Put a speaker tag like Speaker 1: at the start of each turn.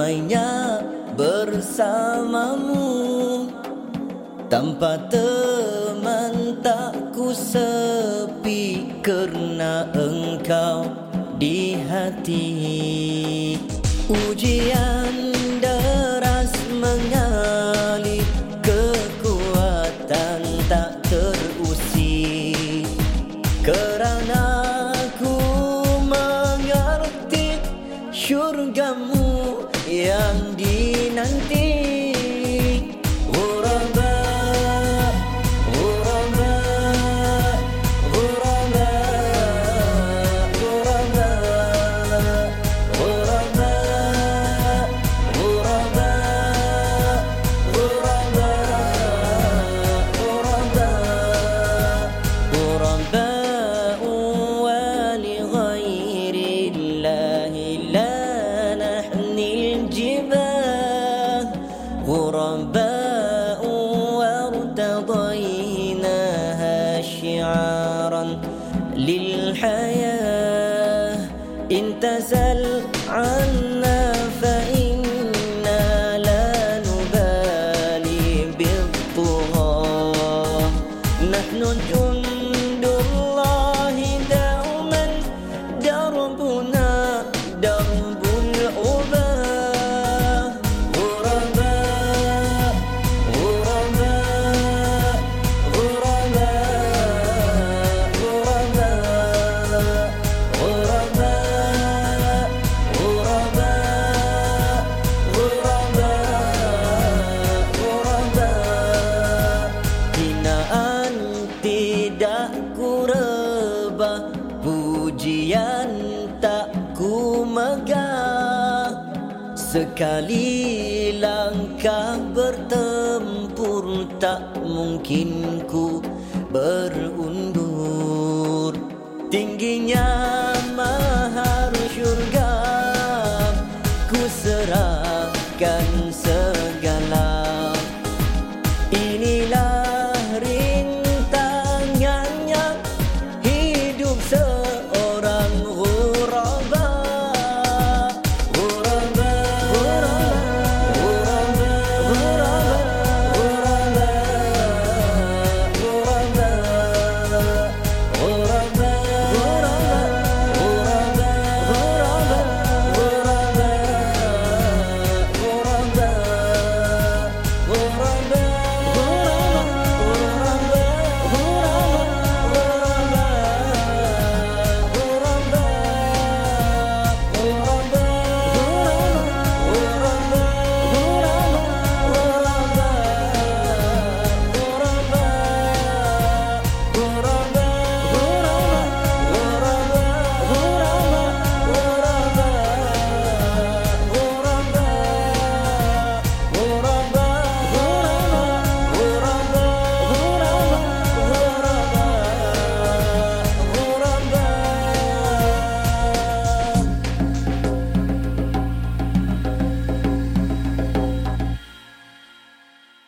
Speaker 1: Damainya bersamamu, tanpa teman tak ku sepi, kerana engkau di hati. Ujian deras mengalir, kekuatan tak terusir, kerana ku mengerti syurgamu yang dinanti. غرباء وارتضيناها شعارا للحياة. إن تزل عنا فإنا لا نبالي بالطغاة، نحن جند الله دوما، دربنا درب الأباء. Tidak ku rebah, pujian tak ku megah, sekali langkah bertempur tak mungkin ku berundur. Tingginya